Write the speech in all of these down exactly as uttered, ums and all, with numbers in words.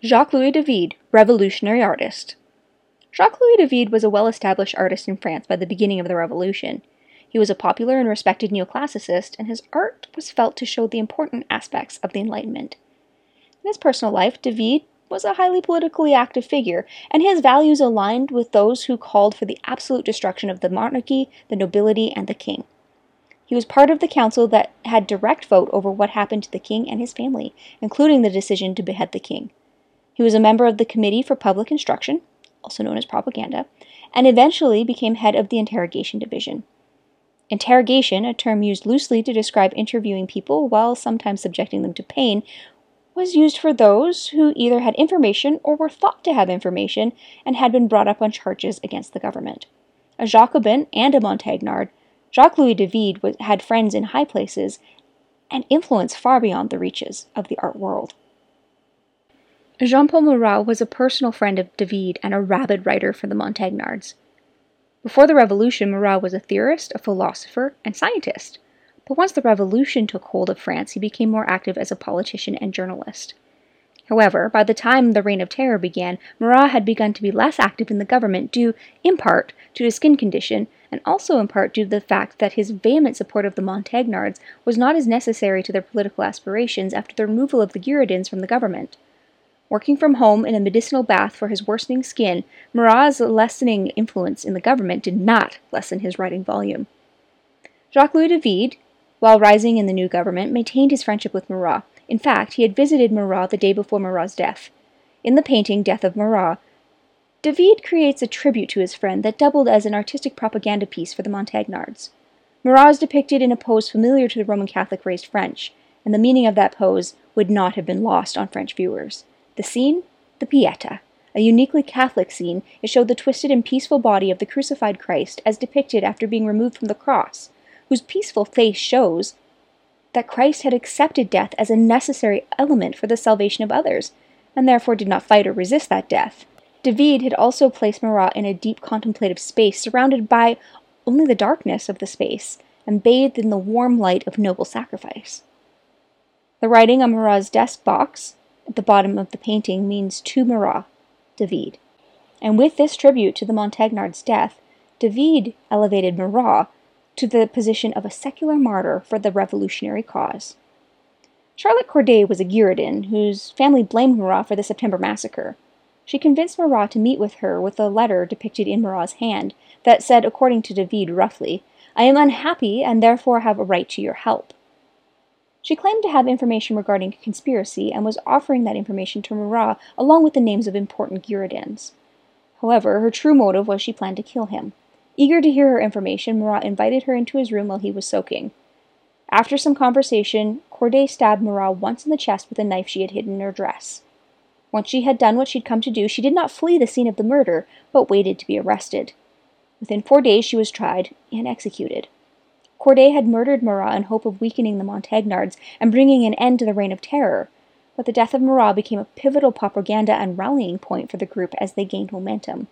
Jacques-Louis David, revolutionary artist. Jacques-Louis David was a well-established artist in France by the beginning of the Revolution. He was a popular and respected neoclassicist, and his art was felt to show the important aspects of the Enlightenment. In his personal life, David was a highly politically active figure, and his values aligned with those who called for the absolute destruction of the monarchy, the nobility, and the king. He was part of the council that had direct vote over what happened to the king and his family, including the decision to behead the king. He was a member of the Committee for Public Instruction, also known as propaganda, and eventually became head of the Interrogation Division. Interrogation, a term used loosely to describe interviewing people while sometimes subjecting them to pain, was used for those who either had information or were thought to have information and had been brought up on charges against the government. A Jacobin and a Montagnard, Jacques-Louis David was, had friends in high places and influence far beyond the reaches of the art world. Jean-Paul Marat was a personal friend of David and a rabid writer for the Montagnards. Before the Revolution, Marat was a theorist, a philosopher, and scientist. But once the Revolution took hold of France, he became more active as a politician and journalist. However, by the time the Reign of Terror began, Marat had begun to be less active in the government due, in part, to his skin condition, and also in part due to the fact that his vehement support of the Montagnards was not as necessary to their political aspirations after the removal of the Girondins from the government. Working from home in a medicinal bath for his worsening skin, Marat's lessening influence in the government did not lessen his writing volume. Jacques-Louis David, while rising in the new government, maintained his friendship with Marat. In fact, he had visited Marat the day before Marat's death. In the painting Death of Marat, David creates a tribute to his friend that doubled as an artistic propaganda piece for the Montagnards. Marat is depicted in a pose familiar to the Roman Catholic-raised French, and the meaning of that pose would not have been lost on French viewers. The scene? The Pietà. A uniquely Catholic scene, it showed the twisted and peaceful body of the crucified Christ as depicted after being removed from the cross, whose peaceful face shows that Christ had accepted death as a necessary element for the salvation of others, and therefore did not fight or resist that death. David had also placed Marat in a deep contemplative space surrounded by only the darkness of the space, and bathed in the warm light of noble sacrifice. The writing on Marat's desk box at the bottom of the painting means to Marat, David. And with this tribute to the Montagnards' death, David elevated Marat to the position of a secular martyr for the revolutionary cause. Charlotte Corday was a Girondin whose family blamed Marat for the September massacre. She convinced Marat to meet with her with a letter depicted in Marat's hand that said, according to David roughly, "I am unhappy and therefore have a right to your help." She claimed to have information regarding a conspiracy and was offering that information to Marat along with the names of important Girondins. However, her true motive was she planned to kill him. Eager to hear her information, Marat invited her into his room while he was soaking. After some conversation, Corday stabbed Marat once in the chest with a knife she had hidden in her dress. Once she had done what she'd come to do, she did not flee the scene of the murder, but waited to be arrested. Within four days she was tried and executed. Corday had murdered Marat in hope of weakening the Montagnards and bringing an end to the Reign of Terror, but the death of Marat became a pivotal propaganda and rallying point for the group as they gained momentum.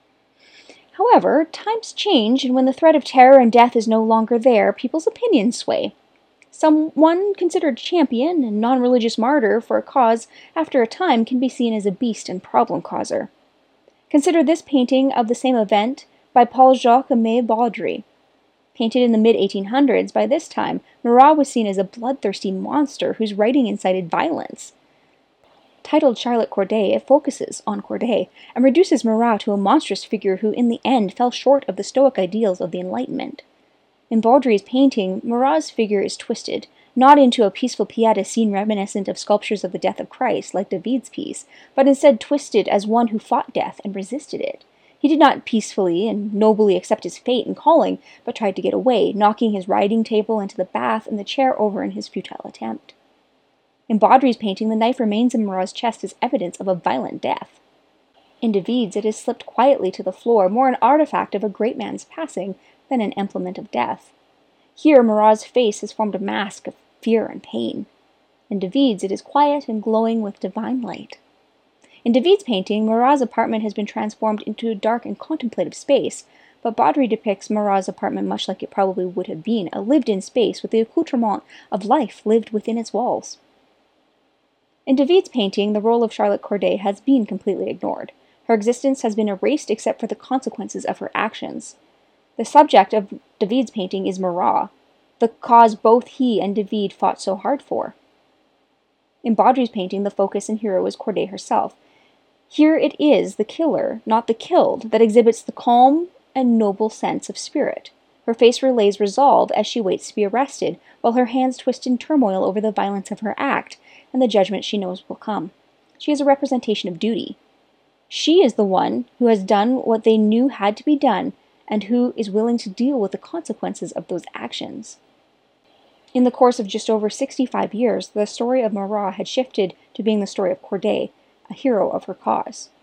However, times change, and when the threat of terror and death is no longer there, people's opinions sway. Someone considered champion and non-religious martyr for a cause, after a time, can be seen as a beast and problem-causer. Consider this painting of the same event by Paul-Jacques Aimé Baudry. Painted in the mid eighteen hundreds, by this time, Marat was seen as a bloodthirsty monster whose writing incited violence. Titled Charlotte Corday, it focuses on Corday, and reduces Marat to a monstrous figure who in the end fell short of the Stoic ideals of the Enlightenment. In Baudry's painting, Marat's figure is twisted, not into a peaceful Pietà scene reminiscent of sculptures of the death of Christ, like David's piece, but instead twisted as one who fought death and resisted it. He did not peacefully and nobly accept his fate and calling, but tried to get away, knocking his writing table into the bath and the chair over in his futile attempt. In Baudry's painting, the knife remains in Marat's chest as evidence of a violent death. In David's, it has slipped quietly to the floor, more an artifact of a great man's passing than an implement of death. Here, Marat's face has formed a mask of fear and pain. In David's, it is quiet and glowing with divine light. In David's painting, Marat's apartment has been transformed into a dark and contemplative space, but Baudry depicts Marat's apartment much like it probably would have been, a lived-in space with the accoutrement of life lived within its walls. In David's painting, the role of Charlotte Corday has been completely ignored. Her existence has been erased except for the consequences of her actions. The subject of David's painting is Marat, the cause both he and David fought so hard for. In Baudry's painting, the focus and hero is Corday herself. Here it is the killer, not the killed, that exhibits the calm and noble sense of spirit. Her face relays resolve as she waits to be arrested, while her hands twist in turmoil over the violence of her act and the judgment she knows will come. She is a representation of duty. She is the one who has done what they knew had to be done, and who is willing to deal with the consequences of those actions. In the course of just over sixty-five years, the story of Marat had shifted to being the story of Corday, a hero of her cause.